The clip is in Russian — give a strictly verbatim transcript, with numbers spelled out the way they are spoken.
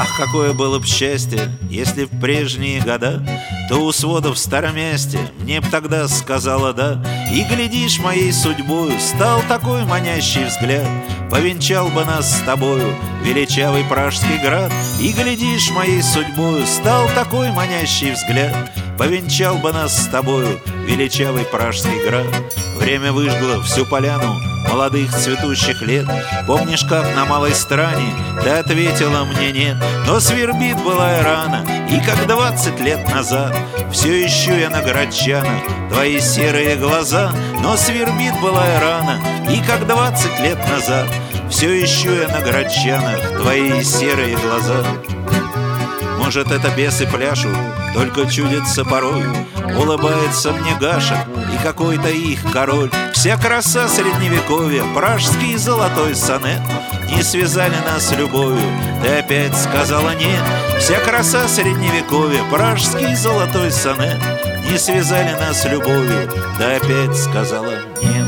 Ах, какое было б счастье, если в прежние года ты у сводов в старом месте мне б тогда сказала «да». И, глядишь, моей судьбою стал такой манящий взгляд, повенчал бы нас с тобою величавый Пражский град. И, глядишь, моей судьбою стал такой манящий взгляд, повенчал бы нас с тобою величавый Пражский град. Время выжгло всю поляну молодых цветущих лет. Помнишь, как на малой стране ты ответила мне нет? Но свербит былая рана, и как двадцать лет назад все ищу я на городчанах твои серые глаза. Но свербит былая рана, и как двадцать лет назад все ищу я на городчанах твои серые глаза. Может, это бесы пляшут, только чудится порой. Улыбается мне Гаша и какой-то их король. Вся краса средневековья, пражский золотой сонет не связали нас любовью, ты опять сказала нет. Вся краса средневековья, пражский золотой сонет не связали нас любовью, ты опять сказала нет.